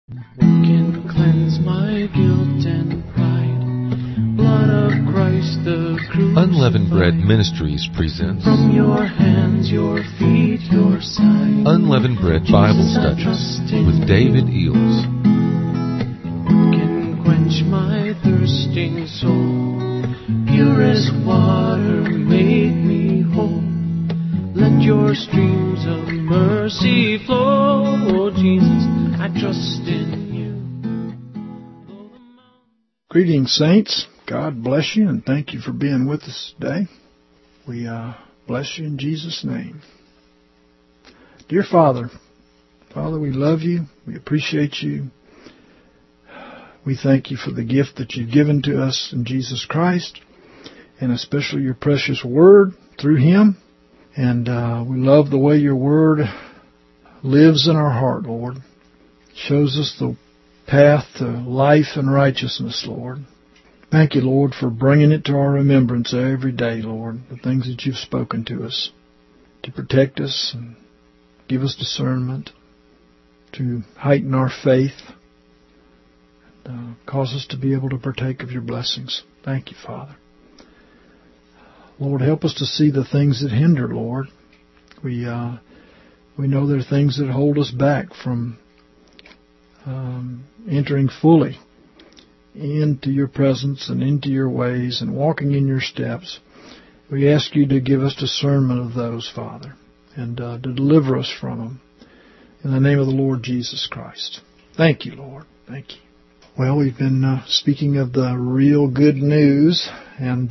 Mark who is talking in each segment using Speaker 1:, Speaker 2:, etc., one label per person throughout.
Speaker 1: What can cleanse my guilt and pride? Blood of Christ the crucified.
Speaker 2: Unleavened Bread Ministries presents
Speaker 1: From your hands, your feet, your side.
Speaker 2: Unleavened Bread Bible Studies with David Eels.
Speaker 1: What can quench my thirsting soul? Purest water make me whole. Let your streams of mercy flow. Oh Jesus, I trust in you.
Speaker 3: Greetings, saints. God bless you, and thank you for being with us today. We bless you in Jesus' name. Dear Father, we love you. We appreciate you. We thank you for the gift that you've given to us in Jesus Christ, and especially your precious Word through Him. And we love the way your Word lives in our heart, Lord. Shows us the path to life and righteousness, Lord. Thank you, Lord, for bringing it to our remembrance every day, Lord, the things that you've spoken to us, to protect us and give us discernment, to heighten our faith, and cause us to be able to partake of your blessings. Thank you, Father. Lord, help us to see the things that hinder, Lord. We know there are things that hold us back from entering fully into your presence and into your ways and walking in your steps. We ask you to give us discernment of those, Father, and to deliver us from them. In the name of the Lord Jesus Christ. Thank you, Lord. Thank you. Well, we've been speaking of the real good news, and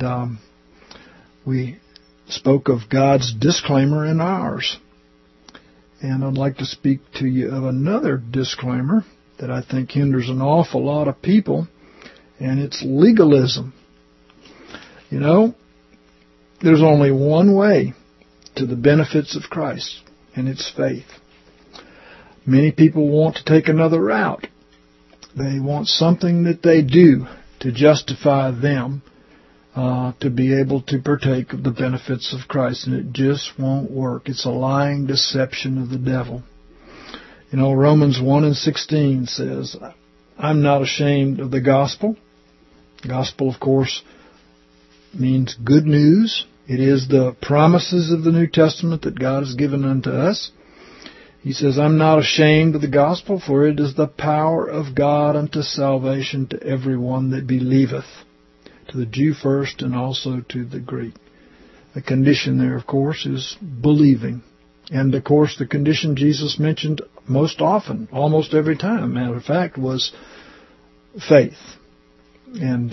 Speaker 3: we spoke of God's disclaimer and ours. And I'd like to speak to you of another disclaimer that I think hinders an awful lot of people, and it's legalism. You know, there's only one way to the benefits of Christ, and it's faith. Many people want to take another route. They want something that they do to justify them to be able to partake of the benefits of Christ, and it just won't work. It's a lying deception of the devil. You know, Romans 1:16 says, I'm not ashamed of the gospel. Gospel, of course, means good news. It is the promises of the New Testament that God has given unto us. He says, I'm not ashamed of the gospel, for it is the power of God unto salvation to everyone that believeth. To the Jew first and also to the Greek. The condition there, of course, is believing. And, of course, the condition Jesus mentioned most often, almost every time, matter of fact, was faith. And,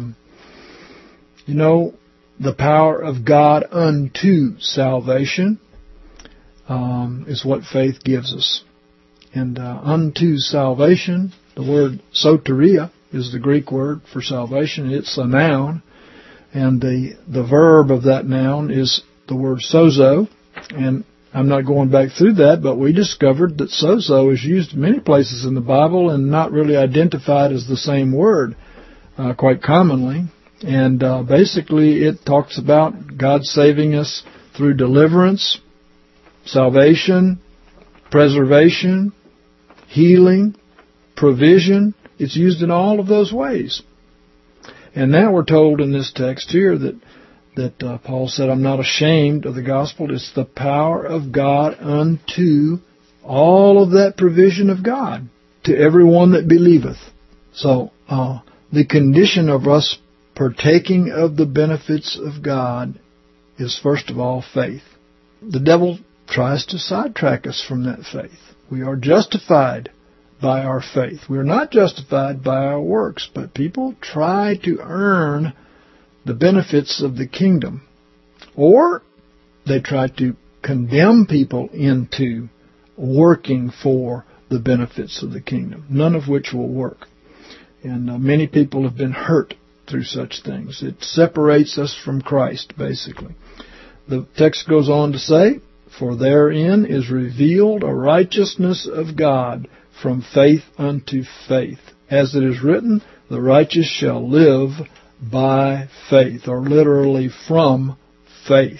Speaker 3: you know, the power of God unto salvation is what faith gives us. And unto salvation, the word soteria, is the Greek word for salvation. It's a noun, and the verb of that noun is the word sozo. And I'm not going back through that, but we discovered that sozo is used in many places in the Bible and not really identified as the same word quite commonly. And basically it talks about God saving us through deliverance, salvation, preservation, healing, provision. It's used in all of those ways. And now we're told in this text here that Paul said, I'm not ashamed of the gospel. It's the power of God unto all of that provision of God to everyone that believeth. So the condition of us partaking of the benefits of God is first of all faith. The devil tries to sidetrack us from that faith. We are justified by our faith. We're not justified by our works, but people try to earn the benefits of the kingdom, or they try to condemn people into working for the benefits of the kingdom, none of which will work. And many people have been hurt through such things. It separates us from Christ, basically. The text goes on to say, for therein is revealed a righteousness of God from faith unto faith. As it is written, the righteous shall live by faith, or literally from faith.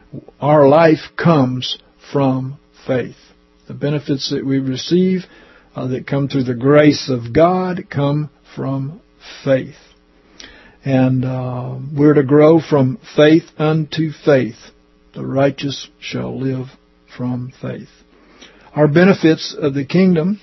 Speaker 3: Our life comes from faith. The benefits that we receive that come through the grace of God come from faith. And we're to grow from faith unto faith. The righteous shall live from faith. Our benefits of the kingdom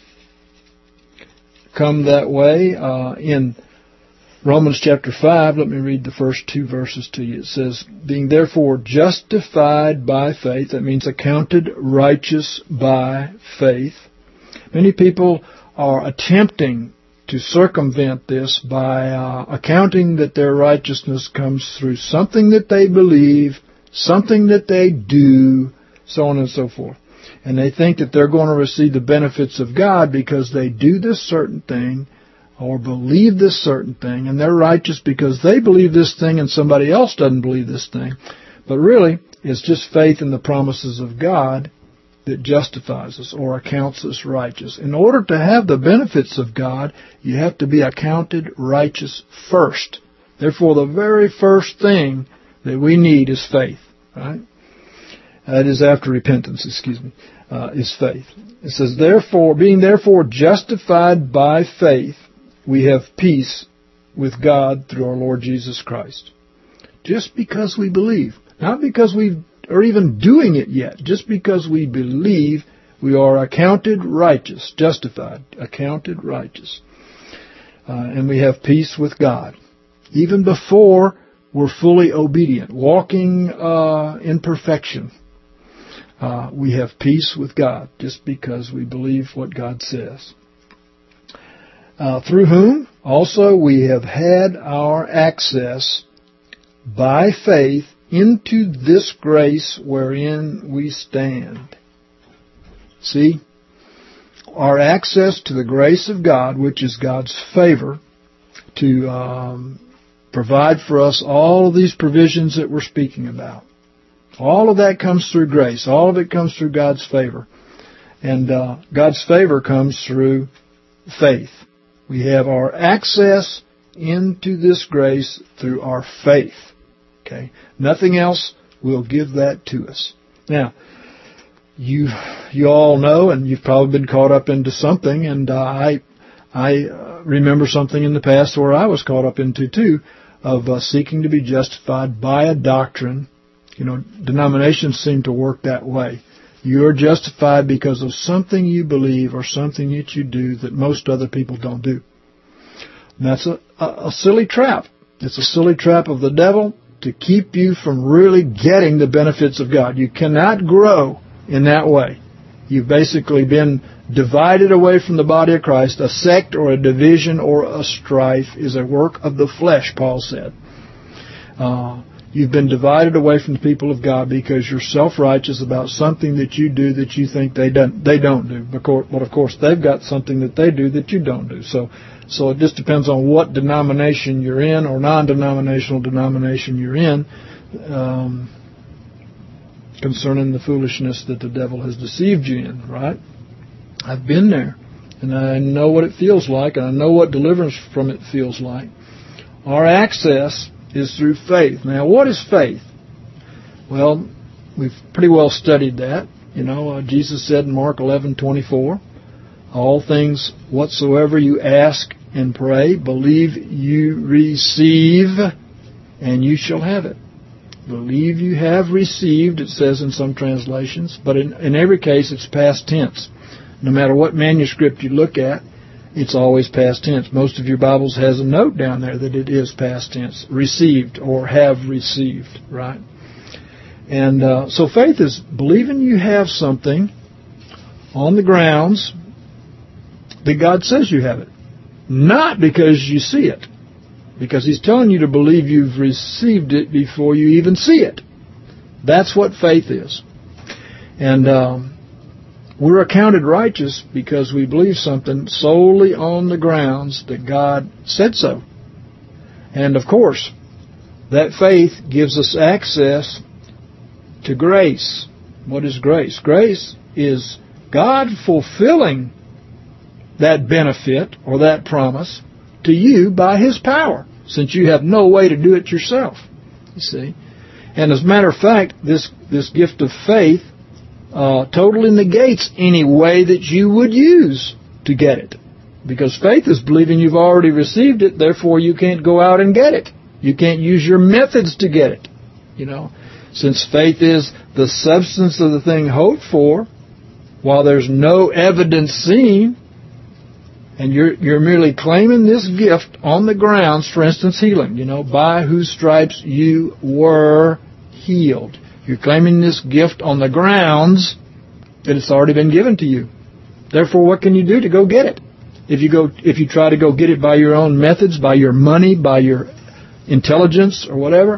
Speaker 3: come that way. In Romans chapter 5, let me read the first 2 verses to you. It says, being therefore justified by faith, that means accounted righteous by faith. Many people are attempting to circumvent this by accounting that their righteousness comes through something that they believe, something that they do, so on and so forth. And they think that they're going to receive the benefits of God because they do this certain thing or believe this certain thing, and they're righteous because they believe this thing and somebody else doesn't believe this thing. But really, it's just faith in the promises of God that justifies us or accounts us righteous. In order to have the benefits of God, you have to be accounted righteous first. Therefore, the very first thing that we need is faith, right? That is after repentance, is faith. It says, therefore, being therefore justified by faith, we have peace with God through our Lord Jesus Christ. Just because we believe. Not because we are even doing it yet. Just because we believe, we are accounted righteous, justified, accounted righteous. And we have peace with God. Even before we're fully obedient, walking in perfection. We have peace with God just because we believe what God says. Through whom also we have had our access by faith into this grace wherein we stand. See? Our access to the grace of God, which is God's favor, to provide for us all of these provisions that we're speaking about. All of that comes through grace. All of it comes through God's favor. And God's favor comes through faith. We have our access into this grace through our faith. Okay? Nothing else will give that to us. Now, you all know, and you've probably been caught up into something, and I remember something in the past where I was caught up into too, of seeking to be justified by a doctrine. You know, denominations seem to work that way. You're justified because of something you believe or something that you do that most other people don't do. And that's a silly trap. It's a silly trap of the devil to keep you from really getting the benefits of God. You cannot grow in that way. You've basically been divided away from the body of Christ. A sect or a division or a strife is a work of the flesh, Paul said. You've been divided away from the people of God because you're self-righteous about something that you do that you think they don't do. But of course, they've got something that they do that you don't do. So it just depends on what denomination you're in or non-denominational denomination you're in concerning the foolishness that the devil has deceived you in, right? I've been there, and I know what it feels like, and I know what deliverance from it feels like. Our access is through faith. Now, what is faith? Well, we've pretty well studied that. You know, Jesus said in Mark 11:24, all things whatsoever you ask and pray, believe you receive, and you shall have it. Believe you have received, it says in some translations, but in every case it's past tense. No matter what manuscript you look at, it's always past tense. Most of your Bibles has a note down there that it is past tense, received or have received, right? And so faith is believing you have something on the grounds that God says you have it. Not because you see it. Because He's telling you to believe you've received it before you even see it. That's what faith is. And we're accounted righteous because we believe something solely on the grounds that God said so. And of course, that faith gives us access to grace. What is grace? Grace is God fulfilling that benefit or that promise to you by His power, since you have no way to do it yourself. You see? And as a matter of fact, this gift of faith totally negates any way that you would use to get it. Because faith is believing you've already received it, therefore you can't go out and get it. You can't use your methods to get it. Since faith is the substance of the thing hoped for, while there's no evidence seen, and you're merely claiming this gift on the grounds, for instance, healing, by whose stripes you were healed. You're claiming this gift on the grounds that it's already been given to you. Therefore, what can you do to go get it? If you try to go get it by your own methods, by your money, by your intelligence or whatever,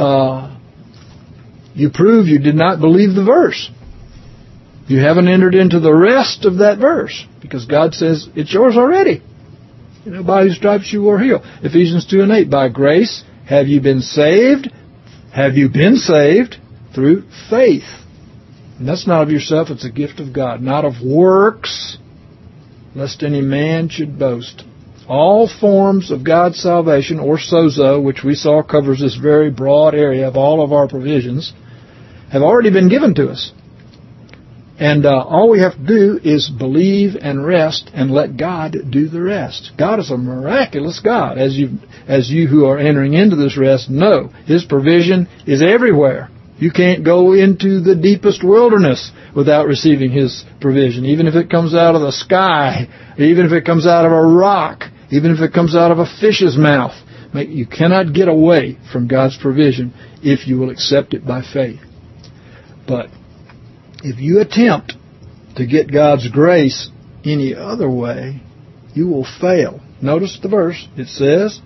Speaker 3: you prove you did not believe the verse. You haven't entered into the rest of that verse, because God says it's yours already. By whose stripes you were healed. Ephesians 2:8, by grace have you been saved? Have you been saved through faith? And that's not of yourself, it's a gift of God, not of works, lest any man should boast. All forms of God's salvation, or sozo, which we saw covers this very broad area of all of our provisions, have already been given to us. And all we have to do is believe and rest and let God do the rest. God is a miraculous God, as you who are entering into this rest know. His provision is everywhere. You can't go into the deepest wilderness without receiving His provision, even if it comes out of the sky, even if it comes out of a rock, even if it comes out of a fish's mouth. You cannot get away from God's provision if you will accept it by faith. But if you attempt to get God's grace any other way, you will fail. Notice the verse. It says,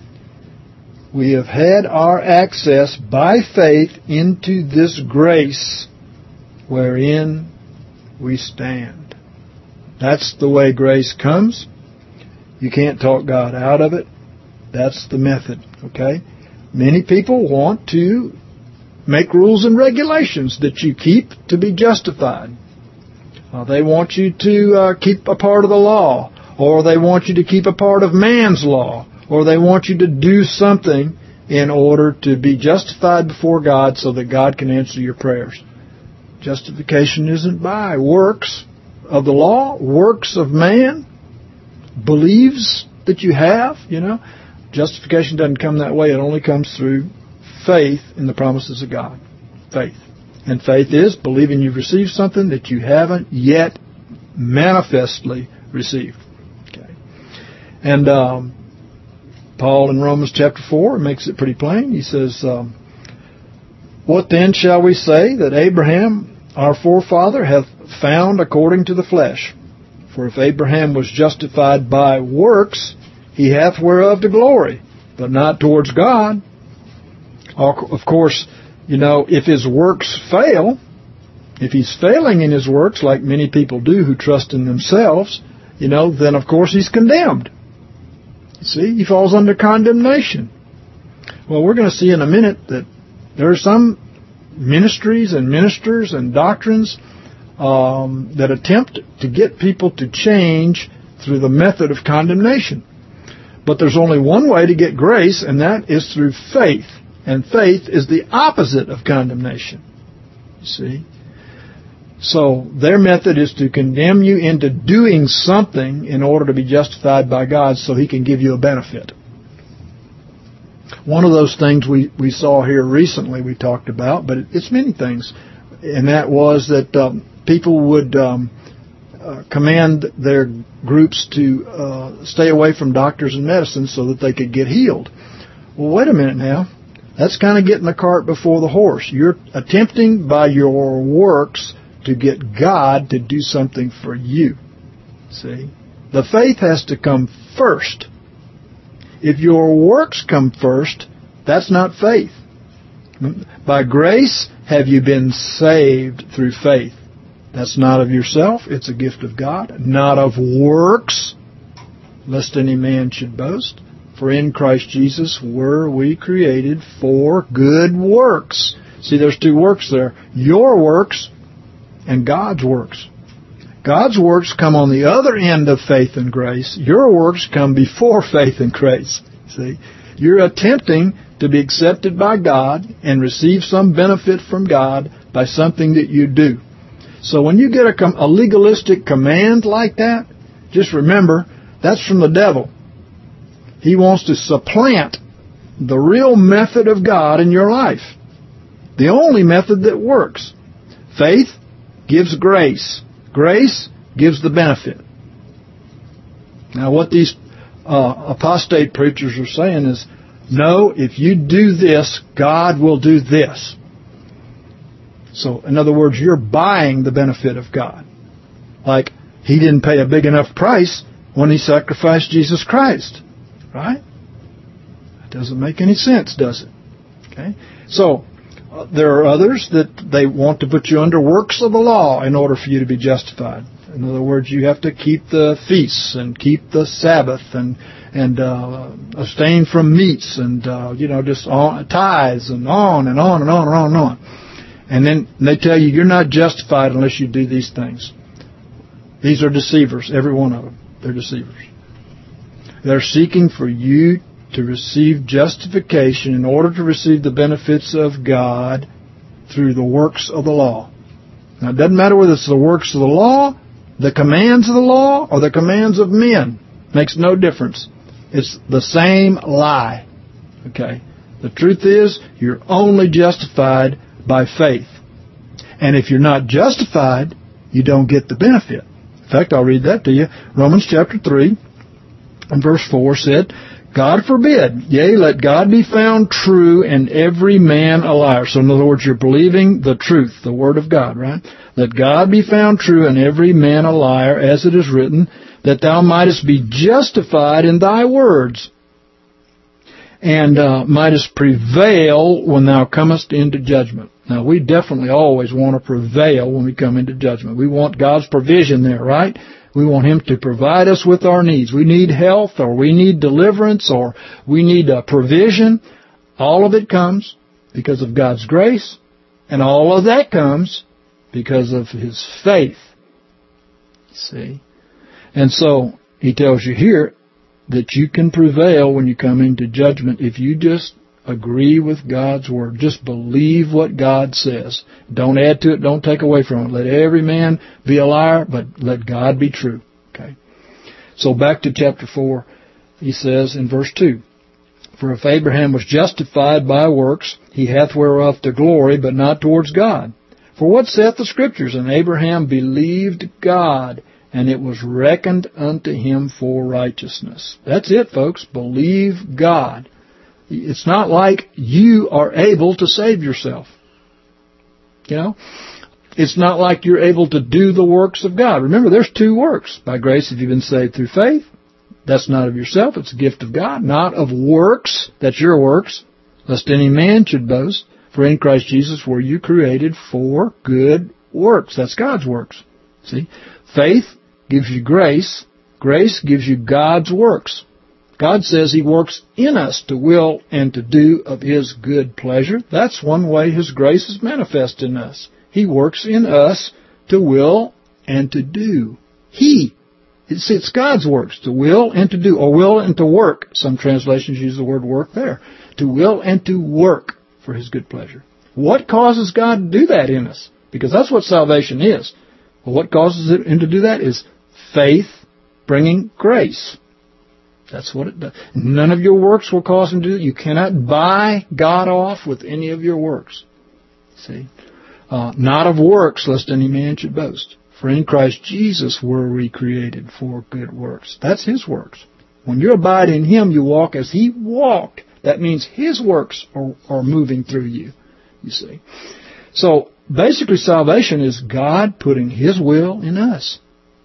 Speaker 3: we have had our access by faith into this grace wherein we stand. That's the way grace comes. You can't talk God out of it. That's the method, okay? Many people want to make rules and regulations that you keep to be justified. They want you to keep a part of the law, or they want you to keep a part of man's law, or they want you to do something in order to be justified before God so that God can answer your prayers. Justification isn't by works of the law, works of man, believes that you have, Justification doesn't come that way. It only comes through faith in the promises of God. Faith. And faith is believing you've received something that you haven't yet manifestly received. Okay. And Paul in Romans chapter 4 makes it pretty plain. He says, what then shall we say that Abraham, our forefather, hath found according to the flesh? For if Abraham was justified by works, he hath whereof to glory, but not towards God. Of course, if his works fail, if he's failing in his works, like many people do who trust in themselves, then of course he's condemned. See, he falls under condemnation. Well, we're going to see in a minute that there are some ministries and ministers and doctrines that attempt to get people to change through the method of condemnation. But there's only one way to get grace, and that is through faith. And faith is the opposite of condemnation. You see? So their method is to condemn you into doing something in order to be justified by God so He can give you a benefit. One of those things we saw here recently we talked about, but it's many things, and that was that people would command their groups to stay away from doctors and medicine so that they could get healed. Well, wait a minute now. That's kind of getting the cart before the horse. You're attempting by your works to get God to do something for you. See? The faith has to come first. If your works come first, that's not faith. By grace have you been saved through faith. That's not of yourself. It's a gift of God. Not of works, lest any man should boast. For in Christ Jesus were we created for good works. See, there's two works there. Your works and God's works. God's works come on the other end of faith and grace. Your works come before faith and grace. See, you're attempting to be accepted by God and receive some benefit from God by something that you do. So when you get a legalistic command like that, Just remember, that's from the devil. He wants to supplant the real method of God in your life. The only method that works. Faith gives grace. Grace gives the benefit. Now what these apostate preachers are saying is, no, if you do this, God will do this. So, in other words, you're buying the benefit of God. Like, He didn't pay a big enough price when He sacrificed Jesus Christ. Right? That doesn't make any sense, does it? Okay? So, there are others that they want to put you under works of the law in order for you to be justified. In other words, you have to keep the feasts and keep the Sabbath and abstain from meats and just tithes and on and on and on and on and on. And then they tell you you're not justified unless you do these things. These are deceivers, every one of them. They're deceivers. They're seeking for you to receive justification in order to receive the benefits of God through the works of the law. Now, it doesn't matter whether it's the works of the law, the commands of the law, or the commands of men. Makes no difference. It's the same lie. Okay? The truth is, you're only justified by faith. And if you're not justified, you don't get the benefit. In fact, I'll read that to you. Romans chapter 3 and verse 4 said, God forbid, yea, let God be found true and every man a liar. So in other words, you're believing the truth, the Word of God, right? Let God be found true and every man a liar, as it is written, that thou mightest be justified in thy words, and mightest prevail when thou comest into judgment. Now, we definitely always want to prevail when we come into judgment. We want God's provision there, right? We want Him to provide us with our needs. We need health, or we need deliverance, or we need provision. All of it comes because of God's grace, and all of that comes because of His faith. See? And so, He tells you here that you can prevail when you come into judgment if you just agree with God's Word. Just believe what God says. Don't add to it. Don't take away from it. Let every man be a liar, but let God be true. Okay. So back to chapter 4, he says in verse 2, For if Abraham was justified by works, he hath whereof to glory, but not towards God. For what saith the Scriptures? And Abraham believed God, and it was reckoned unto him for righteousness. That's it, folks. Believe God. It's not like you are able to save yourself. You know? It's not like you're able to do the works of God. Remember, there's two works. By grace have you been saved through faith. That's not of yourself. It's a gift of God. Not of works. That's your works. Lest any man should boast. For in Christ Jesus were you created for good works. That's God's works. See? Faith gives you grace. Grace gives you God's works. God says He works in us to will and to do of His good pleasure. That's one way His grace is manifest in us. He works in us to will and to do. It's God's works, to will and to do, or will and to work. Some translations use the word work there. To will and to work for His good pleasure. What causes God to do that in us? Because that's what salvation is. Well, what causes Him to do that is faith bringing grace. That's what it does. None of your works will cause Him to do it. You cannot buy God off with any of your works. See? Not of works, lest any man should boast. For in Christ Jesus were we created for good works. That's His works. When you abide in Him, you walk as He walked. That means His works are moving through you, you see. So, basically salvation is God putting His will in us.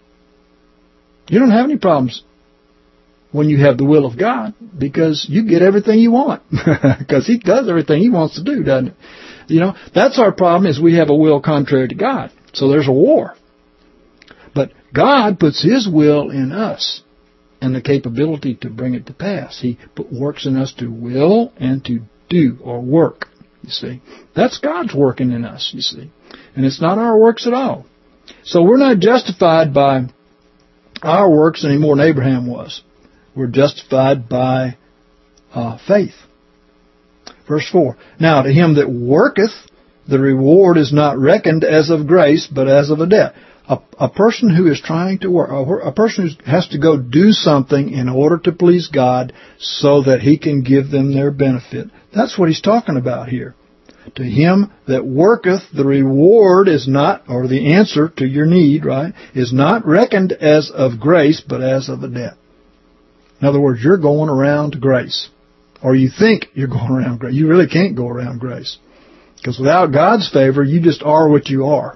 Speaker 3: You don't have any problems when you have the will of God, because you get everything you want. Because He does everything He wants to do, doesn't it? You know, that's our problem, is we have a will contrary to God. So there's a war. But God puts His will in us and the capability to bring it to pass. He works in us to will and to do, or work, you see. That's God's working in us, you see. And it's not our works at all. So we're not justified by our works any more than Abraham was. We're justified by faith. Verse 4, Now to him that worketh, the reward is not reckoned as of grace, but as of a debt. A person who is trying to work, a person who has to go do something in order to please God so that He can give them their benefit. That's what He's talking about here. To him that worketh, the reward is not, or the answer to your need, right, is not reckoned as of grace, but as of a debt. In other words, you're going around grace. Or you think you're going around grace. You really can't go around grace. Because without God's favor, you just are what you are.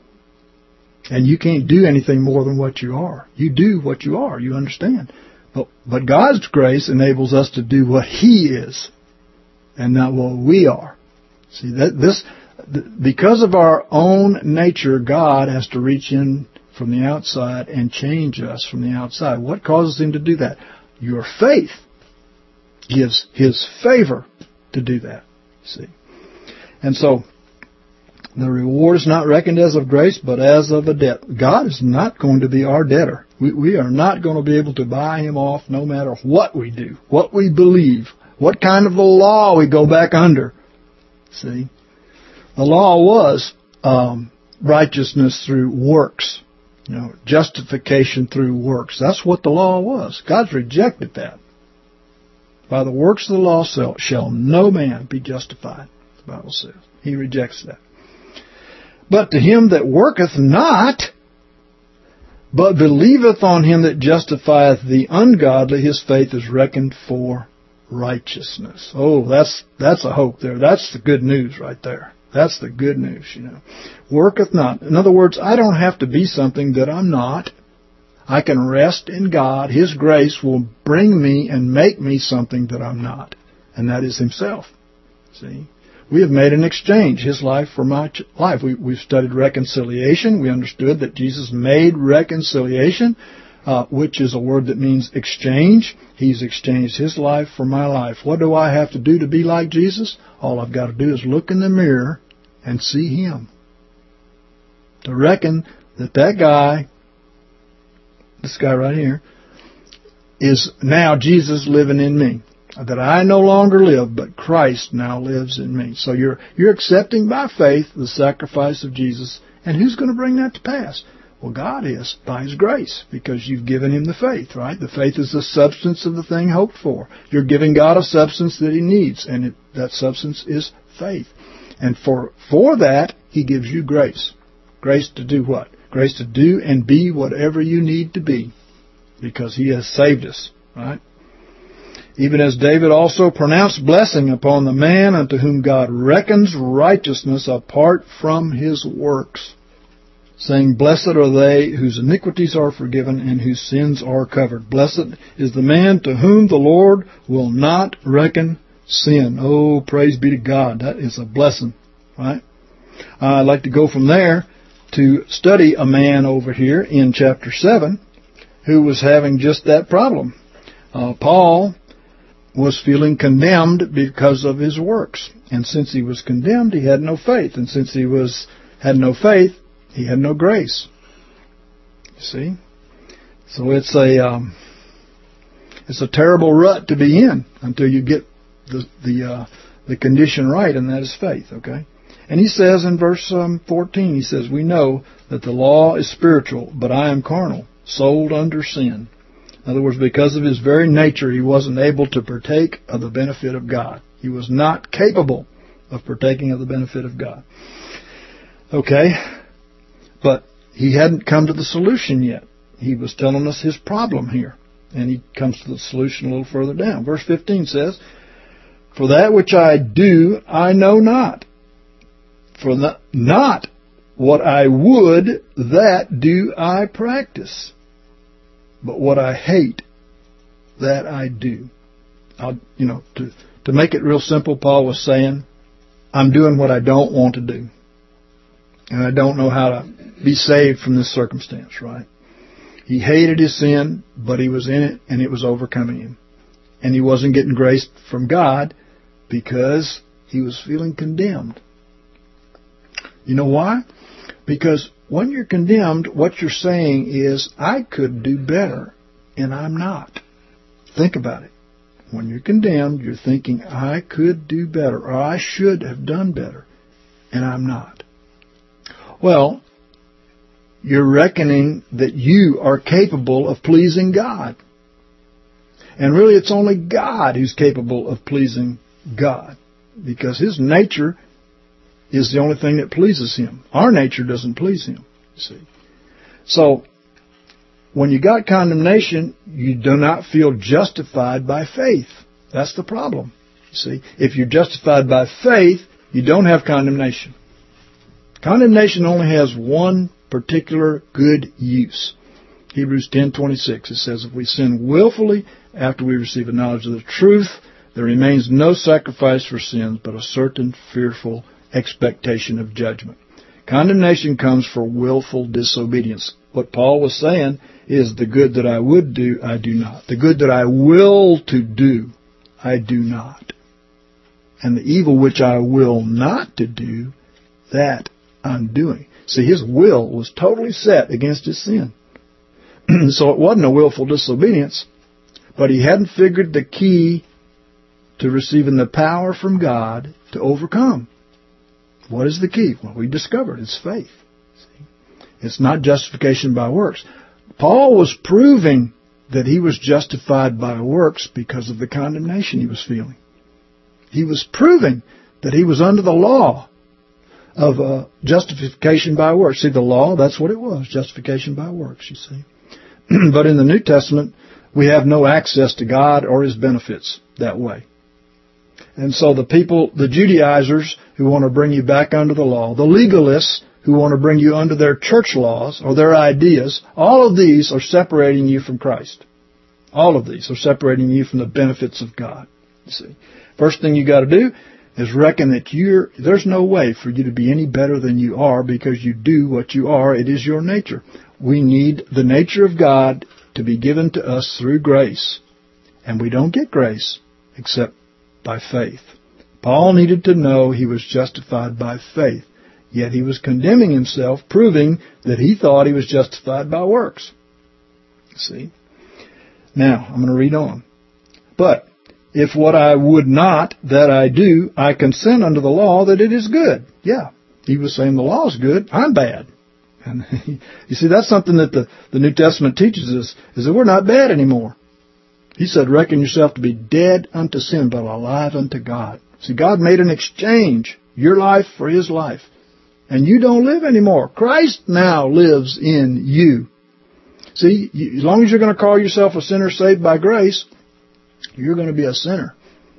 Speaker 3: And you can't do anything more than what you are. You do what you are. You understand. But God's grace enables us to do what He is and not what we are. See, because of our own nature, God has to reach in from the outside and change us from the outside. What causes Him to do that? Your faith gives His favor to do that. See? And so, the reward is not reckoned as of grace, but as of a debt. God is not going to be our debtor. We are not going to be able to buy Him off no matter what we do, what we believe, what kind of a law we go back under. See? The law was righteousness through works. Justification through works. That's what the law was. God's rejected that. By the works of the law shall no man be justified, the Bible says. He rejects that. But to him that worketh not, but believeth on Him that justifieth the ungodly, his faith is reckoned for righteousness. Oh, that's a hope there. That's the good news right there. That's the good news, Worketh not. In other words, I don't have to be something that I'm not. I can rest in God. His grace will bring me and make me something that I'm not. And that is Himself. See? We have made an exchange, His life for my life. We've studied reconciliation. We understood that Jesus made reconciliation, which is a word that means exchange. He's exchanged His life for my life. What do I have to do to be like Jesus? All I've got to do is look in the mirror and see Him. To reckon that guy, this guy right here, is now Jesus living in me. That I no longer live, but Christ now lives in me. So you're accepting by faith the sacrifice of Jesus. And who's going to bring that to pass? Well, God is, by His grace, because you've given Him the faith, right? The faith is the substance of the thing hoped for. You're giving God a substance that He needs, and that substance is faith. And for that, He gives you grace. Grace to do what? Grace to do and be whatever you need to be, because He has saved us, right? Even as David also pronounced blessing upon the man unto whom God reckons righteousness apart from his works, saying, Blessed are they whose iniquities are forgiven and whose sins are covered. Blessed is the man to whom the Lord will not reckon sin. Oh, praise be to God. That is a blessing, right? I'd like to go from there to study a man over here in chapter 7 who was having just that problem. Paul was feeling condemned because of his works. And since he was condemned, he had no faith. And since he had no faith, he had no grace. You see? So it's a terrible rut to be in until you get the condition right, and that is faith, okay? And he says in verse 14, he says, We know that the law is spiritual, but I am carnal, sold under sin. In other words, because of his very nature, he wasn't able to partake of the benefit of God. He was not capable of partaking of the benefit of God. Okay? But he hadn't come to the solution yet. He was telling us his problem here. And he comes to the solution a little further down. Verse 15 says, For that which I do, I know not. For not what I would, that do I practice. But what I hate, that I do. To make it real simple, Paul was saying, I'm doing what I don't want to do. And I don't know how to be saved from this circumstance, right? He hated his sin, but he was in it, and it was overcoming him. And he wasn't getting grace from God because he was feeling condemned. You know why? Because when you're condemned, what you're saying is, I could do better, and I'm not. Think about it. When you're condemned, you're thinking, I could do better, or I should have done better, and I'm not. Well, you're reckoning that you are capable of pleasing God. And really, it's only God who's capable of pleasing God, because His nature is the only thing that pleases Him. Our nature doesn't please Him, you see. So, when you got condemnation, you do not feel justified by faith. That's the problem, you see. If you're justified by faith, you don't have condemnation. Condemnation only has one particular good use. Hebrews 10:26, it says, if we sin willfully after we receive a knowledge of the truth, there remains no sacrifice for sins, but a certain fearful expectation of judgment. Condemnation comes for willful disobedience. What Paul was saying is, the good that I would do, I do not. The good that I will to do, I do not. And the evil which I will not to do, that I'm doing. See, his will was totally set against his sin. So it wasn't a willful disobedience, but he hadn't figured the key to receiving the power from God to overcome. What is the key? Well, we discovered it's faith. See? It's not justification by works. Paul was proving that he was justified by works because of the condemnation he was feeling. He was proving that he was under the law of justification by works. See, the law, that's what it was, justification by works, you see. But in the New Testament, we have no access to God or His benefits that way. And so the people, the Judaizers who want to bring you back under the law, the legalists who want to bring you under their church laws or their ideas, all of these are separating you from Christ. All of these are separating you from the benefits of God. You see, first thing you got to do is reckon that there's no way for you to be any better than you are because you do what you are. It is your nature. We need the nature of God to be given to us through grace. And we don't get grace except by faith. Paul needed to know he was justified by faith. Yet he was condemning himself, proving that he thought he was justified by works. See? Now, I'm going to read on. But if what I would not, that I do, I consent unto the law that it is good. Yeah, he was saying the law is good, I'm bad. And you see, that's something that the New Testament teaches us, is that we're not bad anymore. He said, reckon yourself to be dead unto sin, but alive unto God. See, God made an exchange, your life for His life. And you don't live anymore. Christ now lives in you. See, as long as you're going to call yourself a sinner saved by grace, you're going to be a sinner.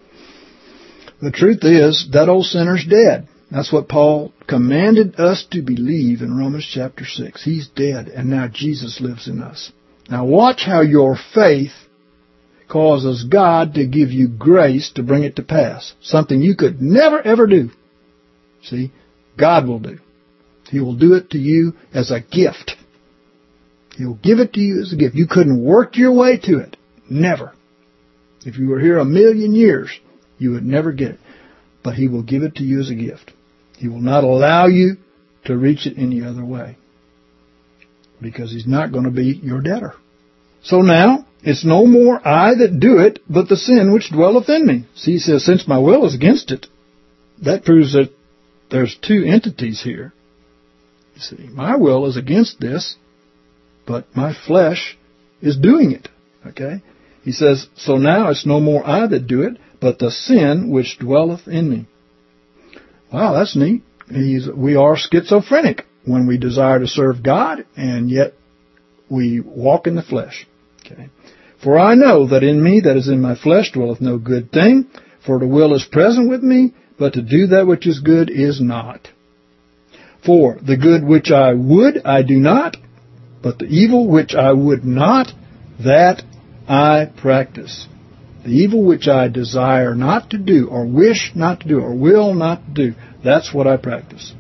Speaker 3: The truth is, that old sinner's dead. That's what Paul commanded us to believe in Romans chapter 6. He's dead, and now Jesus lives in us. Now watch how your faith causes God to give you grace to bring it to pass. Something you could never, ever do. See, God will do. He will do it to you as a gift. He'll give it to you as a gift. You couldn't work your way to it. Never. If you were here 1,000,000 years, you would never get it. But He will give it to you as a gift. He will not allow you to reach it any other way, because He's not going to be your debtor. So now, it's no more I that do it, but the sin which dwelleth in me. See, he says, since my will is against it, that proves that there's two entities here. You see, my will is against this, but my flesh is doing it. Okay? He says, so now it's no more I that do it, but the sin which dwelleth in me. Wow, that's neat. We are schizophrenic when we desire to serve God, and yet we walk in the flesh. Okay? For I know that in me, that is in my flesh, dwelleth no good thing, for the will is present with me, but to do that which is good is not. For the good which I would, I do not, but the evil which I would not, that I practice. The evil which I desire not to do, or wish not to do, or will not do, that's what I practice.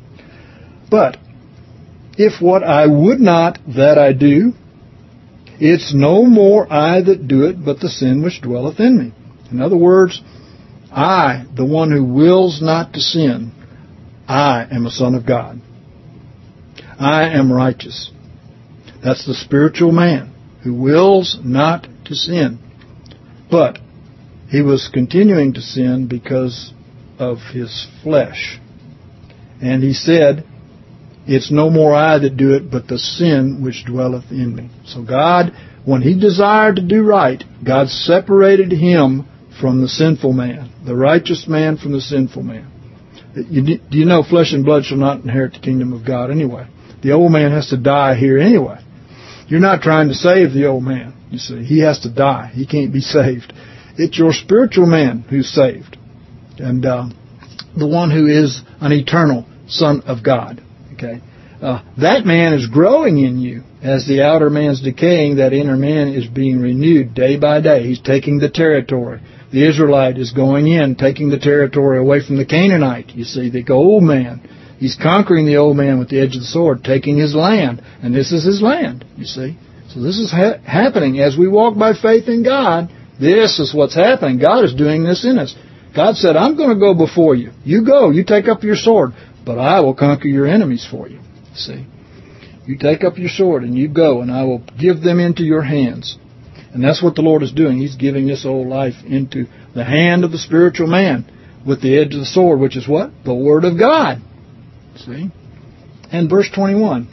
Speaker 3: But if what I would not, that I do, it's no more I that do it, but the sin which dwelleth in me. In other words, I, the one who wills not to sin, I am a son of God. I am righteous. That's the spiritual man who wills not to sin. But he was continuing to sin because of his flesh. And he said, it's no more I that do it, but the sin which dwelleth in me. So God, when He desired to do right, God separated Him from the sinful man, the righteous man from the sinful man. Do you know flesh and blood shall not inherit the kingdom of God anyway? The old man has to die here anyway. You're not trying to save the old man, you see. He has to die. He can't be saved. It's your spiritual man who's saved. And the one who is an eternal Son of God. Okay, that man is growing in you. As the outer man's decaying, that inner man is being renewed day by day. He's taking the territory. The Israelite is going in, taking the territory away from the Canaanite. You see, the old man. He's conquering the old man with the edge of the sword, taking his land. And this is his land, you see. So this is happening. As we walk by faith in God, this is what's happening. God is doing this in us. God said, I'm going to go before you. You go. You take up your sword. But I will conquer your enemies for you. See? You take up your sword and you go, and I will give them into your hands. And that's what the Lord is doing. He's giving this old life into the hand of the spiritual man with the edge of the sword, which is what? The Word of God. See? And verse 21.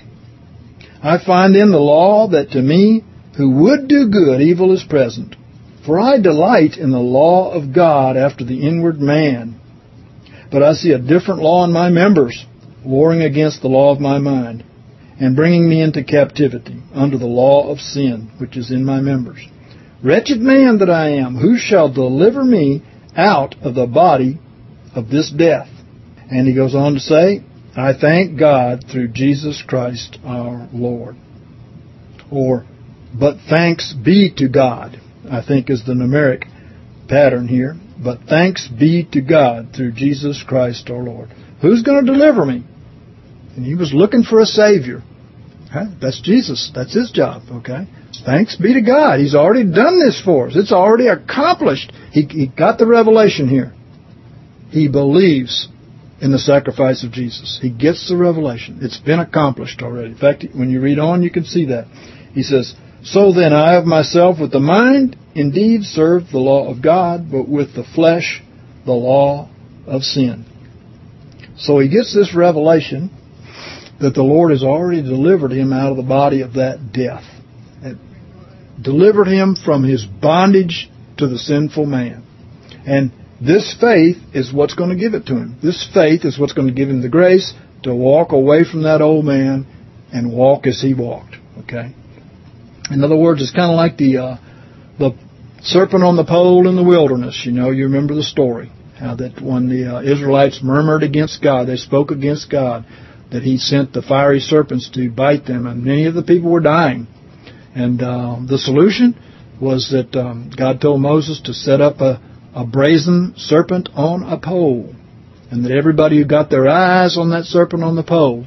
Speaker 3: I find in the law that to me, who would do good, evil is present. For I delight in the law of God after the inward man. But I see a different law in my members, warring against the law of my mind, and bringing me into captivity under the law of sin, which is in my members. Wretched man that I am, who shall deliver me out of the body of this death? And he goes on to say, I thank God through Jesus Christ our Lord. Or, but thanks be to God, I think is the numeric pattern here. But thanks be to God through Jesus Christ our Lord. Who's going to deliver me? And he was looking for a Savior. Okay? That's Jesus. That's His job. Okay? Thanks be to God. He's already done this for us. It's already accomplished. He got the revelation here. He believes in the sacrifice of Jesus. He gets the revelation. It's been accomplished already. In fact, when you read on, you can see that. He says, so then I of myself with the mind indeed serve the law of God, but with the flesh the law of sin. So he gets this revelation that the Lord has already delivered him out of the body of that death. And delivered him from his bondage to the sinful man. And this faith is what's going to give it to him. This faith is what's going to give him the grace to walk away from that old man and walk as he walked. Okay? In other words, it's kind of like the serpent on the pole in the wilderness. You know, you remember the story. How that when the Israelites murmured against God, they spoke against God, that He sent the fiery serpents to bite them, and many of the people were dying. And the solution was that God told Moses to set up a brazen serpent on a pole, and that everybody who got their eyes on that serpent on the pole,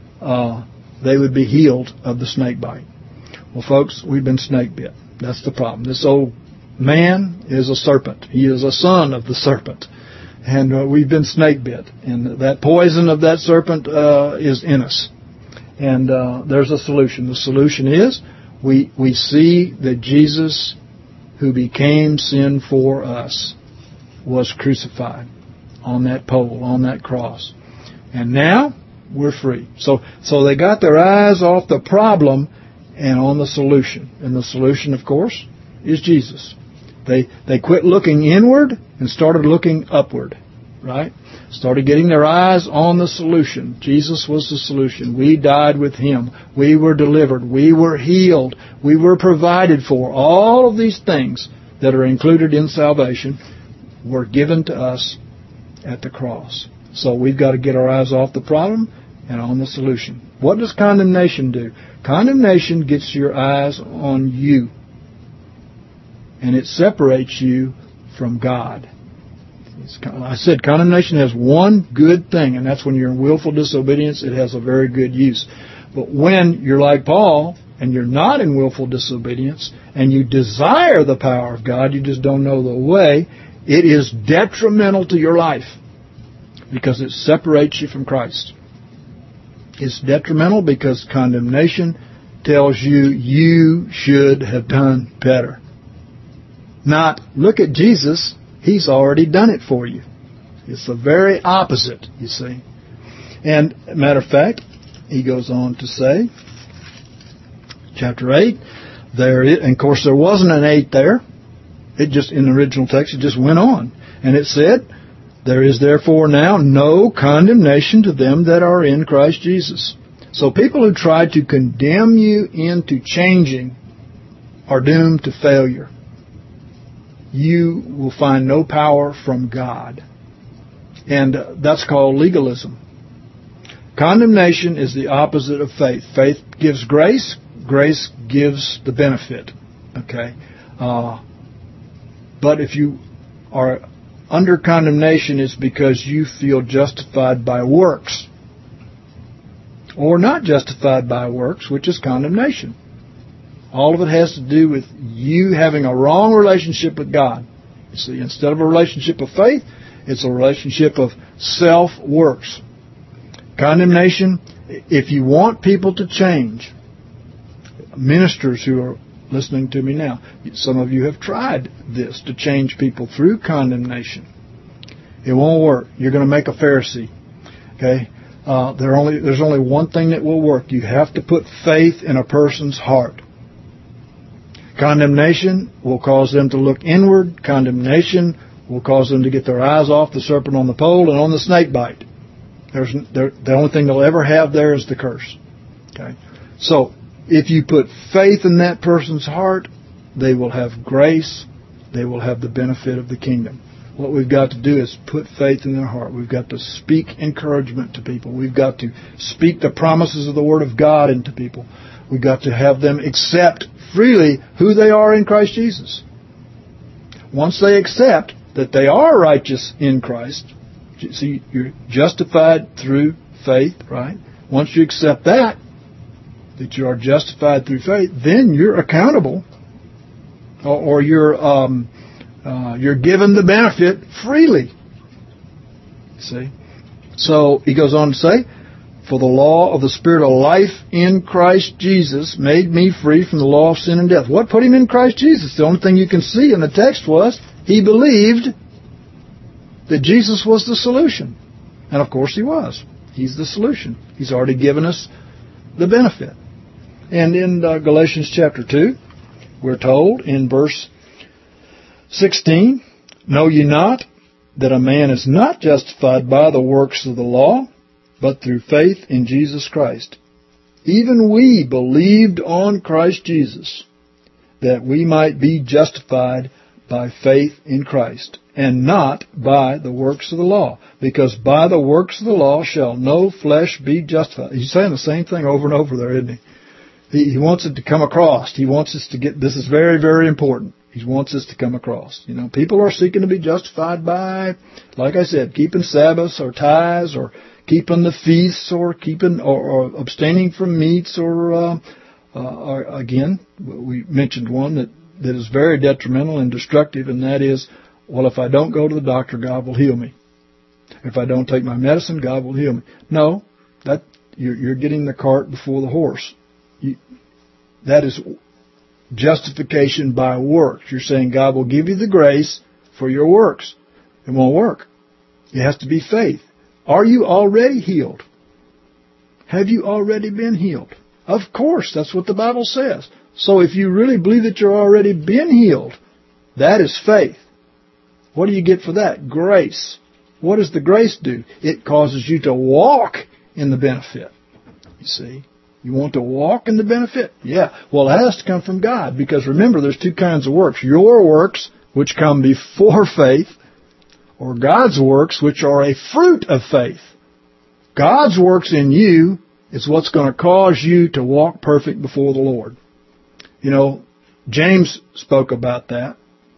Speaker 3: they would be healed of the snake bite. Well, folks, we've been snake bit. That's the problem. This old man is a serpent. He is a son of the serpent. And we've been snake bit. And that poison of that serpent is in us. And there's a solution. The solution is we see that Jesus, who became sin for us, was crucified on that pole, on that cross. And now we're free. So they got their eyes off the problem and on the solution. And the solution, of course, is Jesus. They quit looking inward and started looking upward, right? Started getting their eyes on the solution. Jesus was the solution. We died with Him. We were delivered. We were healed. We were provided for. All of these things that are included in salvation were given to us at the cross. So we've got to get our eyes off the problem and on the solution. What does condemnation do? Condemnation gets your eyes on you. And it separates you from God. I said condemnation has one good thing, and that's when you're in willful disobedience, it has a very good use. But when you're like Paul, and you're not in willful disobedience, and you desire the power of God, you just don't know the way, it is detrimental to your life. Because it separates you from Christ. It's detrimental because condemnation tells you you should have done better. Not, look at Jesus, He's already done it for you. It's the very opposite, you see. And, matter of fact, he goes on to say, chapter 8, and of course there wasn't an 8 there. It just, in the original text, it just went on. And it said, there is therefore now no condemnation to them that are in Christ Jesus. So people who try to condemn you into changing are doomed to failure. You will find no power from God. And that's called legalism. Condemnation is the opposite of faith. Faith gives grace. Grace gives the benefit. Okay? But if you are under condemnation, it's because you feel justified by works. Or not justified by works, which is condemnation. All of it has to do with you having a wrong relationship with God. You see, instead of a relationship of faith, it's a relationship of self-works. Condemnation, if you want people to change, ministers who are listening to me now, some of you have tried this, to change people through condemnation. It won't work. You're going to make a Pharisee. Okay? There's only one thing that will work. You have to put faith in a person's heart. Condemnation will cause them to look inward. Condemnation will cause them to get their eyes off the serpent on the pole and on the snake bite. The only thing they'll ever have there is the curse. Okay? So, if you put faith in that person's heart, they will have grace. They will have the benefit of the kingdom. What we've got to do is put faith in their heart. We've got to speak encouragement to people. We've got to speak the promises of the Word of God into people. We've got to have them accept freely who they are in Christ Jesus. Once they accept that they are righteous in Christ, see, you're justified through faith, right? Once you accept that you are justified through faith, then you're accountable, or you're given the benefit freely. See? So he goes on to say, for the law of the Spirit of life in Christ Jesus made me free from the law of sin and death. What put him in Christ Jesus? The only thing you can see in the text was he believed that Jesus was the solution. And of course he was. He's the solution. He's already given us the benefit. And in Galatians chapter 2, we're told in verse 16, know ye not that a man is not justified by the works of the law, but through faith in Jesus Christ. Even we believed on Christ Jesus, that we might be justified by faith in Christ, and not by the works of the law. Because by the works of the law shall no flesh be justified. He's saying the same thing over and over there, isn't he? He wants it to come across. He wants us to get, this is very, very important. He wants us to come across. You know, people are seeking to be justified by, like I said, keeping Sabbaths or tithes or keeping the feasts or keeping or abstaining from meats or again, we mentioned one that is very detrimental and destructive, and that is, well, if I don't go to the doctor, God will heal me. If I don't take my medicine, God will heal me. No, that you're getting the cart before the horse. That is justification by works. You're saying God will give you the grace for your works. It won't work. It has to be faith. Are you already healed? Have you already been healed? Of course, that's what the Bible says. So if you really believe that you're already been healed, that is faith. What do you get for that? Grace. What does the grace do? It causes you to walk in the benefit. You see? You want to walk in the benefit? Yeah. Well, it has to come from God, because remember, there's two kinds of works. Your works, which come before faith, or God's works, which are a fruit of faith. God's works in you is what's going to cause you to walk perfect before the Lord. You know, James spoke about that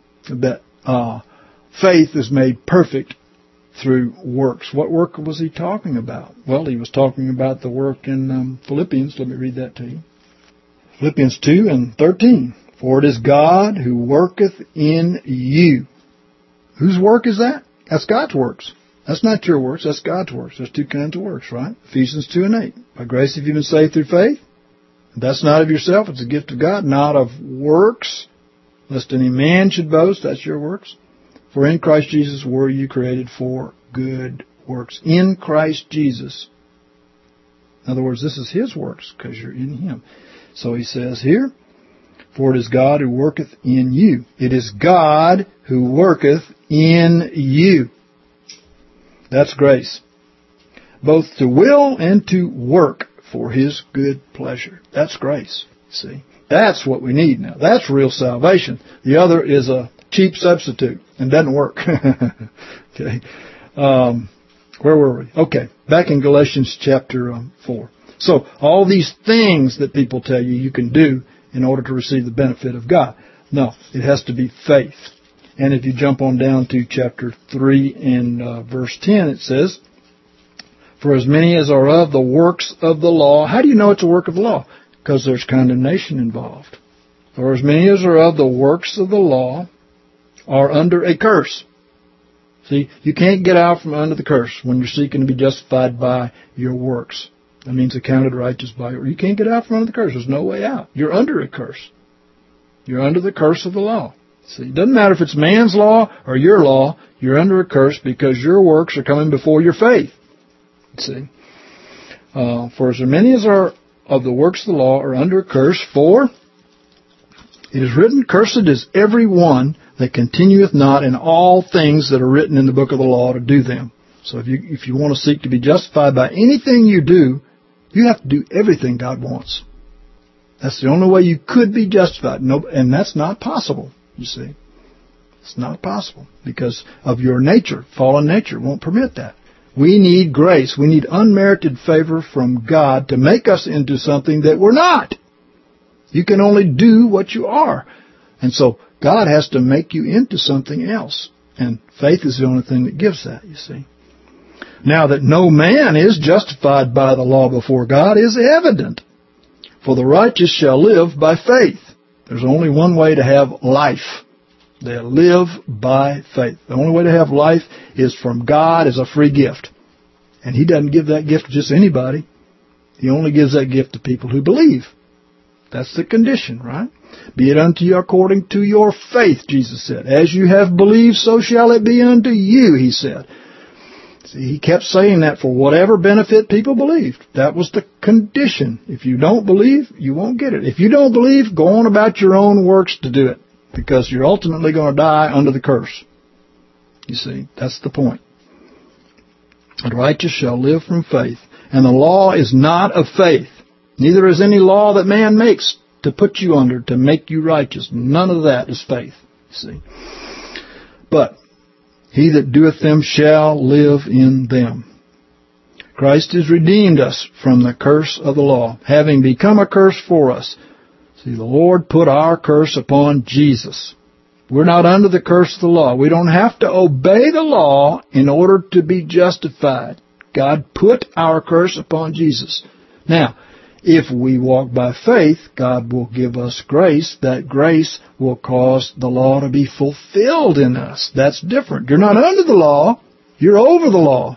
Speaker 3: faith is made perfect through works. What work was he talking about? Well, he was talking about the work in Philippians. Let me read that to you. Philippians 2 and 13. For it is God who worketh in you. Whose work is that? That's God's works. That's not your works. That's God's works. There's two kinds of works, right? Ephesians 2 and 8. By grace have you been saved through faith. That's not of yourself. It's a gift of God, not of works, lest any man should boast. That's your works. For in Christ Jesus were you created for good works. In Christ Jesus. In other words, this is His works because you're in Him. So he says here, for it is God who worketh in you. It is God who worketh in you. That's grace. Both to will and to work for His good pleasure. That's grace. See? That's what we need now. That's real salvation. The other is a cheap substitute and doesn't work. Okay. Where were we? Okay. Back in Galatians chapter 4. So all these things that people tell you can do in order to receive the benefit of God. No, it has to be faith. And if you jump on down to chapter 3 and verse 10, it says, for as many as are of the works of the law. How do you know it's a work of the law? Because there's condemnation involved. For as many as are of the works of the law are under a curse. See, you can't get out from under the curse when you're seeking to be justified by your works. That means accounted righteous by your. You can't get out from under the curse. There's no way out. You're under a curse. You're under the curse of the law. See, it doesn't matter if it's man's law or your law. You're under a curse because your works are coming before your faith. See, for as many as are of the works of the law are under a curse, for it is written, cursed is every one that continueth not in all things that are written in the book of the law to do them. So if you want to seek to be justified by anything you do, you have to do everything God wants. That's the only way you could be justified. No, and that's not possible, you see. It's not possible because of your nature. Fallen nature won't permit that. We need grace. We need unmerited favor from God to make us into something that we're not. You can only do what you are. And so God has to make you into something else. And faith is the only thing that gives that, you see. Now that no man is justified by the law before God is evident. For the righteous shall live by faith. There's only one way to have life. They live by faith. The only way to have life is from God as a free gift. And He doesn't give that gift to just anybody. He only gives that gift to people who believe. That's the condition, right? Be it unto you according to your faith, Jesus said. As you have believed, so shall it be unto you, He said. See, He kept saying that for whatever benefit people believed. That was the condition. If you don't believe, you won't get it. If you don't believe, go on about your own works to do it. Because you're ultimately going to die under the curse. You see, that's the point. The righteous shall live from faith. And the law is not of faith. Neither is any law that man makes to put you under, to make you righteous. None of that is faith. You see. But he that doeth them shall live in them. Christ has redeemed us from the curse of the law, having become a curse for us. See, the Lord put our curse upon Jesus. We're not under the curse of the law. We don't have to obey the law in order to be justified. God put our curse upon Jesus. Now, if we walk by faith, God will give us grace. That grace will cause the law to be fulfilled in us. That's different. You're not under the law. You're over the law.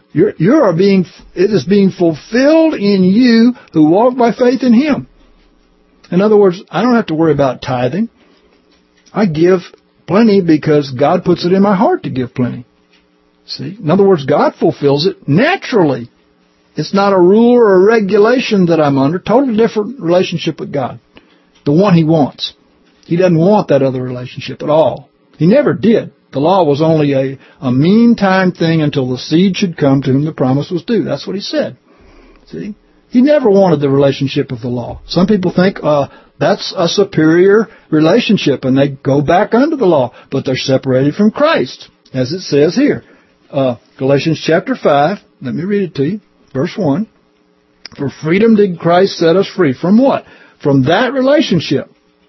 Speaker 3: It is being fulfilled in you who walk by faith in Him. In other words, I don't have to worry about tithing. I give plenty because God puts it in my heart to give plenty. See? In other words, God fulfills it naturally. It's not a rule or a regulation that I'm under. Totally different relationship with God. The one He wants. He doesn't want that other relationship at all. He never did. The law was only a meantime thing until the seed should come to whom the promise was due. That's what He said. See? He never wanted the relationship of the law. Some people think that's a superior relationship, and they go back under the law, but they're separated from Christ, as it says here. Galatians chapter 5, let me read it to you, verse 1. For freedom did Christ set us free. From what? From that relationship.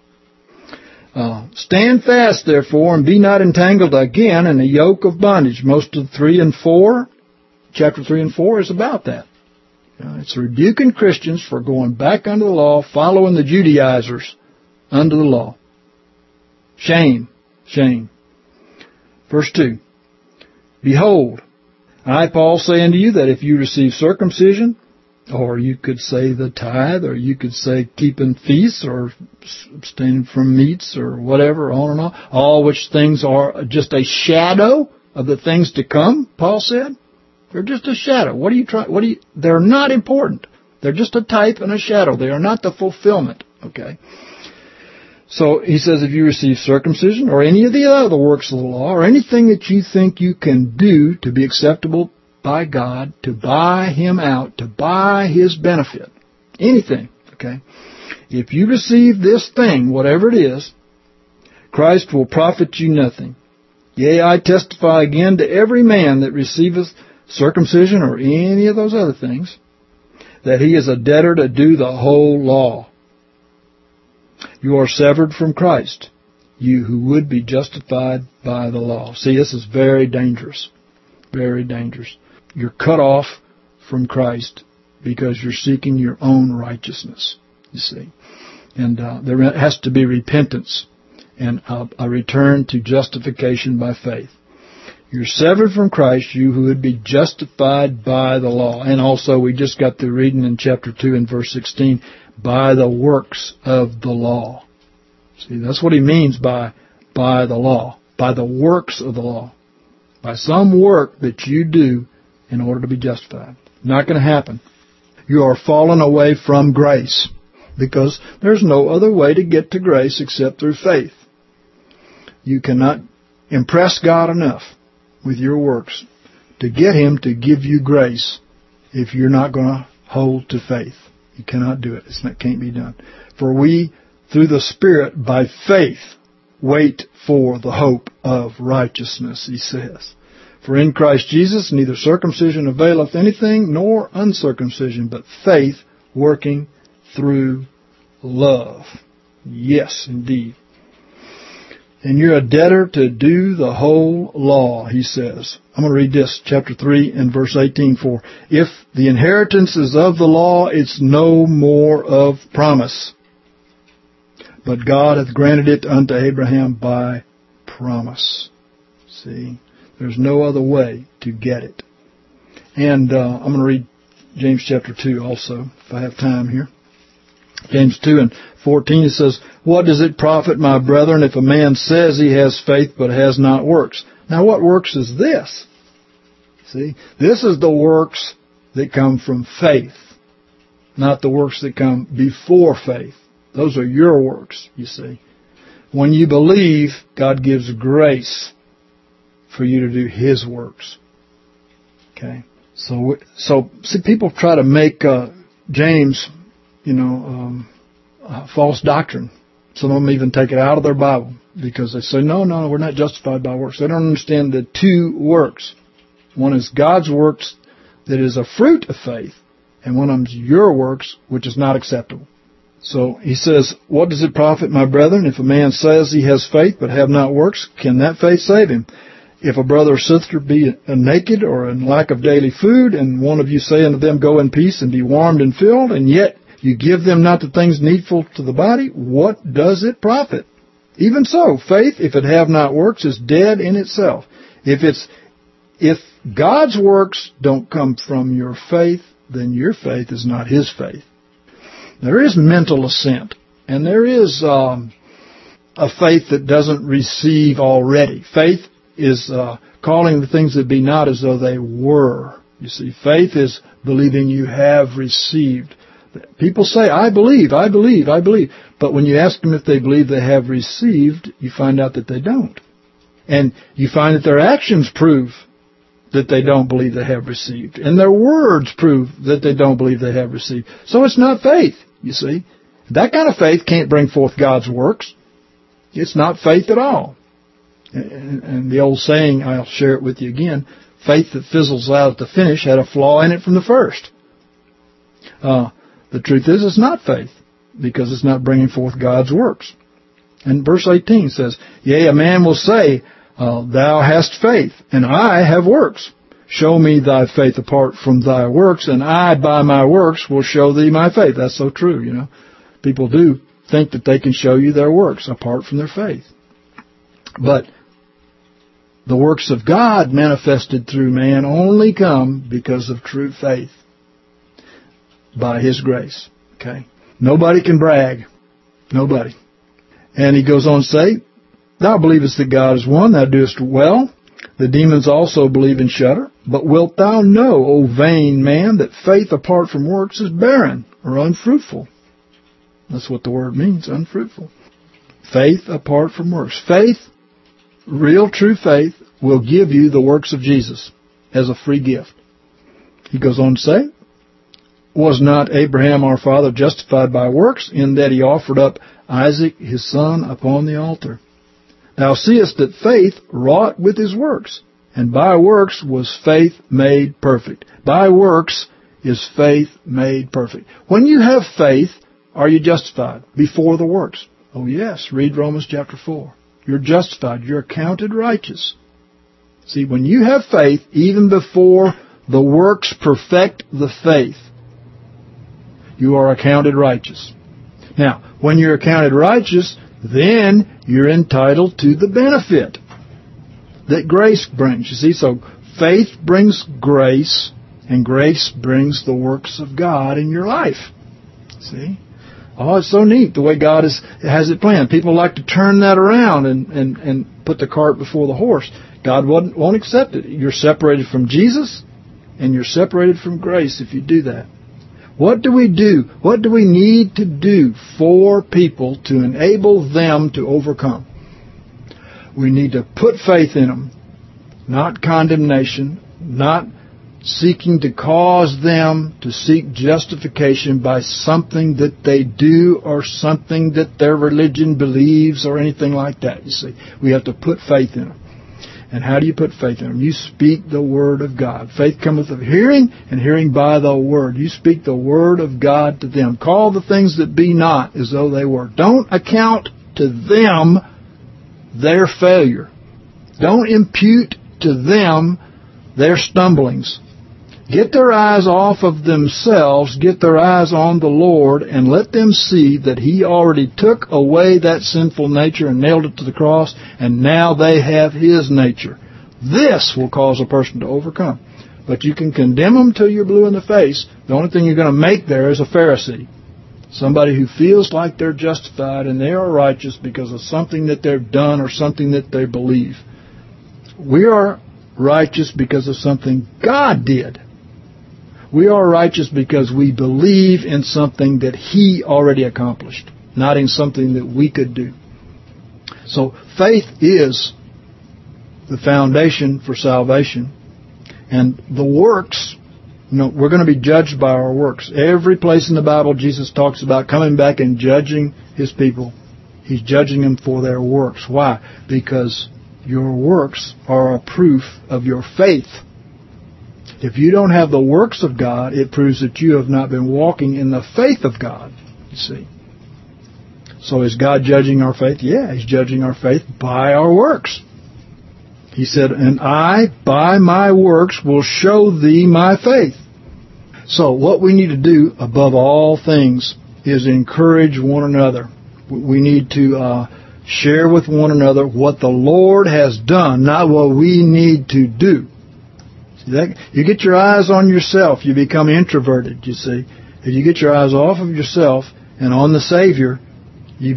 Speaker 3: Stand fast, therefore, and be not entangled again in a yoke of bondage. Most of 3 and 4, chapter 3 and 4 is about that. It's rebuking Christians for going back under the law, following the Judaizers under the law. Shame. Shame. Verse 2. Behold, I, Paul, say unto you that if you receive circumcision, or you could say the tithe, or you could say keeping feasts, or abstaining from meats, or whatever, on and on, all which things are just a shadow of the things to come, Paul said. They're just a shadow. They're not important. They're just a type and a shadow. They are not the fulfillment. Okay? So he says if you receive circumcision or any of the other works of the law or anything that you think you can do to be acceptable by God, to buy Him out, to buy His benefit, anything, okay? If you receive this thing, whatever it is, Christ will profit you nothing. Yea, I testify again to every man that receiveth circumcision or any of those other things, that he is a debtor to do the whole law. You are severed from Christ, you who would be justified by the law. See, this is very dangerous. Very dangerous. You're cut off from Christ because you're seeking your own righteousness, you see. And there has to be repentance and a return to justification by faith. You're severed from Christ, you who would be justified by the law. And also, we just got through reading in chapter 2 and verse 16, by the works of the law. See, that's what he means by the law, by the works of the law, by some work that you do in order to be justified. Not going to happen. You are fallen away from grace because there's no other way to get to grace except through faith. You cannot impress God enough with your works to get Him to give you grace if you're not going to hold to faith. You cannot do it. It can't be done. For we, through the Spirit, by faith, wait for the hope of righteousness, he says. For in Christ Jesus neither circumcision availeth anything, nor uncircumcision, but faith working through love. Yes, indeed. And you're a debtor to do the whole law, he says. I'm going to read this, chapter 3 and verse 18. For if the inheritance is of the law, it's no more of promise. But God hath granted it unto Abraham by promise. See, there's no other way to get it. And I'm going to read James chapter 2 also, if I have time here. James 2 and 14, it says, what does it profit, my brethren, if a man says he has faith but has not works? Now, what works is this? See, this is the works that come from faith, not the works that come before faith. Those are your works, you see. When you believe, God gives grace for you to do His works. Okay? So see, people try to make James, false doctrine. Some of them even take it out of their Bible because they say, no, we're not justified by works. They don't understand the two works. One is God's works that is a fruit of faith, and one of them is your works, which is not acceptable. So he says, what does it profit, my brethren, if a man says he has faith but have not works? Can that faith save him? If a brother or sister be naked or in lack of daily food, and one of you say unto them, go in peace and be warmed and filled, and yet you give them not the things needful to the body, what does it profit? Even so, faith, if it have not works, is dead in itself. If God's works don't come from your faith, then your faith is not His faith. There is mental assent, and there is a faith that doesn't receive already. Faith is calling the things that be not as though they were. You see, faith is believing you have received. People say, I believe. But when you ask them if they believe they have received, you find out that they don't. And you find that their actions prove that they don't believe they have received. And their words prove that they don't believe they have received. So it's not faith, you see. That kind of faith can't bring forth God's works. It's not faith at all. And the old saying, I'll share it with you again, faith that fizzles out at the finish had a flaw in it from the first. The truth is, it's not faith, because it's not bringing forth God's works. And verse 18 says, yea, a man will say, thou hast faith, and I have works. Show me thy faith apart from thy works, and I by my works will show thee my faith. That's so true, People do think that they can show you their works apart from their faith. But the works of God manifested through man only come because of true faith. By His grace. Okay? Nobody can brag. Nobody. And he goes on to say, thou believest that God is one, thou doest well. The demons also believe and shudder. But wilt thou know, O vain man, that faith apart from works is barren or unfruitful? That's what the word means, unfruitful. Faith apart from works. Faith, real true faith, will give you the works of Jesus as a free gift. He goes on to say, was not Abraham our father justified by works, in that he offered up Isaac his son upon the altar? Thou seest that faith wrought with his works, and by works was faith made perfect. By works is faith made perfect. When you have faith, are you justified before the works? Oh yes, read Romans chapter 4. You're justified. You're accounted righteous. See, when you have faith, even before the works perfect the faith, you are accounted righteous. Now, when you're accounted righteous, then you're entitled to the benefit that grace brings. You see, so faith brings grace, and grace brings the works of God in your life. See? Oh, it's so neat the way God has it planned. People like to turn that around and put the cart before the horse. God won't accept it. You're separated from Jesus, and you're separated from grace if you do that. What do we do? What do we need to do for people to enable them to overcome? We need to put faith in them, not condemnation, not seeking to cause them to seek justification by something that they do or something that their religion believes or anything like that. You see, we have to put faith in them. And how do you put faith in them? You speak the Word of God. Faith cometh of hearing, and hearing by the Word. You speak the Word of God to them. Call the things that be not as though they were. Don't account to them their failure. Don't impute to them their stumblings. Get their eyes off of themselves, get their eyes on the Lord, and let them see that He already took away that sinful nature and nailed it to the cross, and now they have His nature. This will cause a person to overcome. But you can condemn them till you're blue in the face. The only thing you're going to make there is a Pharisee. Somebody who feels like they're justified and they are righteous because of something that they've done or something that they believe. We are righteous because of something God did. We are righteous because we believe in something that He already accomplished, not in something that we could do. So faith is the foundation for salvation. And the works, we're going to be judged by our works. Every place in the Bible Jesus talks about coming back and judging His people. He's judging them for their works. Why? Because your works are a proof of your faith. If you don't have the works of God, it proves that you have not been walking in the faith of God, you see. So is God judging our faith? Yeah, He's judging our faith by our works. He said, and I, by my works, will show thee my faith. So what we need to do, above all things, is encourage one another. We need to share with one another what the Lord has done, not what we need to do. You get your eyes on yourself, you become introverted, you see. If you get your eyes off of yourself and on the Savior, you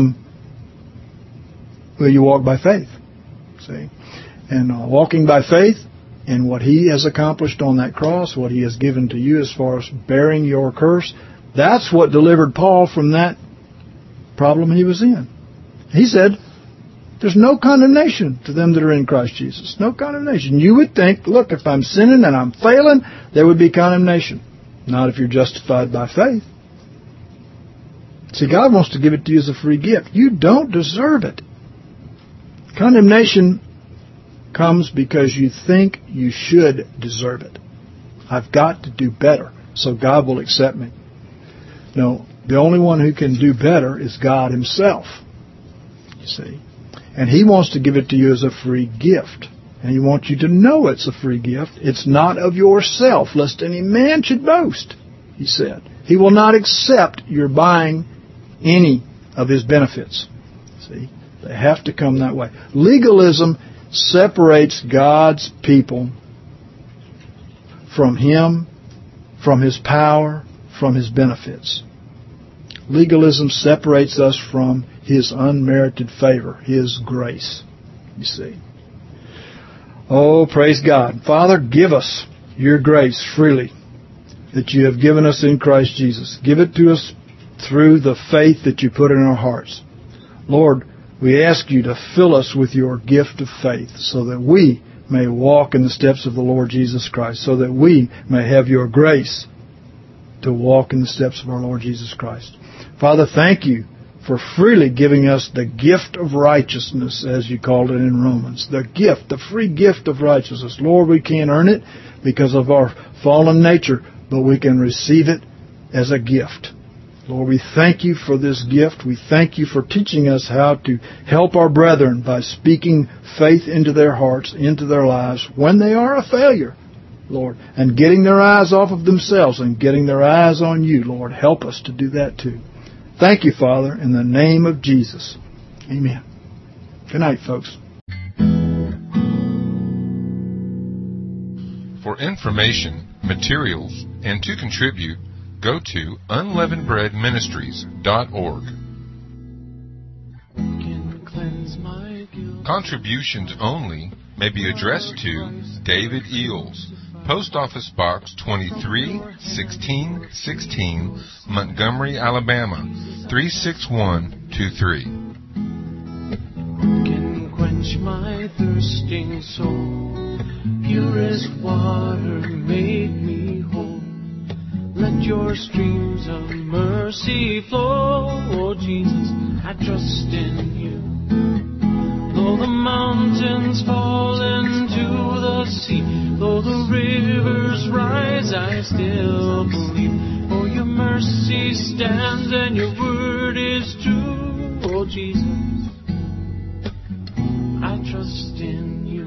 Speaker 3: walk by faith, see. And walking by faith in what He has accomplished on that cross, what He has given to you as far as bearing your curse, that's what delivered Paul from that problem he was in. He said, there's no condemnation to them that are in Christ Jesus. No condemnation. You would think, look, if I'm sinning and I'm failing, there would be condemnation. Not if you're justified by faith. See, God wants to give it to you as a free gift. You don't deserve it. Condemnation comes because you think you should deserve it. I've got to do better, so God will accept me. No, the only one who can do better is God Himself. You see. And He wants to give it to you as a free gift. And He wants you to know it's a free gift. It's not of yourself, lest any man should boast, He said. He will not accept your buying any of His benefits. See? They have to come that way. Legalism separates God's people from Him, from His power, from His benefits. Legalism separates us from His unmerited favor, His grace, you see. Oh, praise God. Father, give us your grace freely that you have given us in Christ Jesus. Give it to us through the faith that you put in our hearts. Lord, we ask you to fill us with your gift of faith so that we may walk in the steps of the Lord Jesus Christ, so that we may have your grace to walk in the steps of our Lord Jesus Christ. Father, thank you for freely giving us the gift of righteousness, as you called it in Romans. The gift, the free gift of righteousness. Lord, we can't earn it because of our fallen nature, but we can receive it as a gift. Lord, we thank you for this gift. We thank you for teaching us how to help our brethren by speaking faith into their hearts, into their lives, when they are a failure, Lord, and getting their eyes off of themselves and getting their eyes on you, Lord. Help us to do that too. Thank you, Father, in the name of Jesus. Amen. Good night, folks.
Speaker 2: For information, materials, and to contribute, go to unleavenedbreadministries.org. Contributions only may be addressed to David Eels, Post Office Box 231616, Montgomery, Alabama 36123.
Speaker 1: Can quench my thirsting soul. Purest water make me whole. Let your streams of mercy flow. Oh Jesus, I trust in you. Though the mountains fall into the sea, though the rivers rise, I still believe. For your mercy stands and your word is true. Oh Jesus, I trust in you.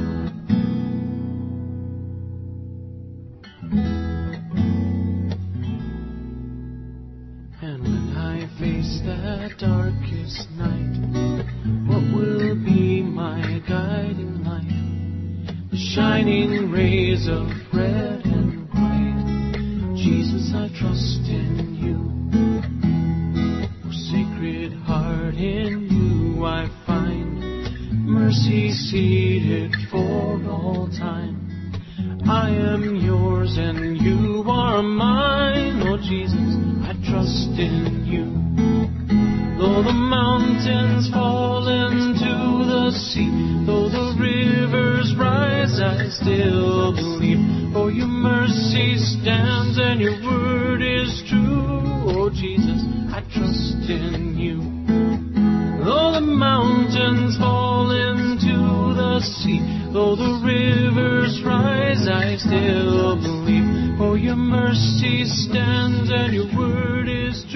Speaker 1: And when I face that darkest night, what will be my guiding light? The shining rays of red and white. Jesus, I trust in you. Oh, Sacred Heart, in you I find mercy seated for all time. I am yours and you are mine. Oh Jesus, I trust in you. Though the mountains fall into the sea, though the rivers rise, I still believe. For your mercy stands and your word is true. Oh Jesus, I trust in you. Though the mountains fall into the sea, though the rivers rise, I still believe. For your mercy stands and your word is true.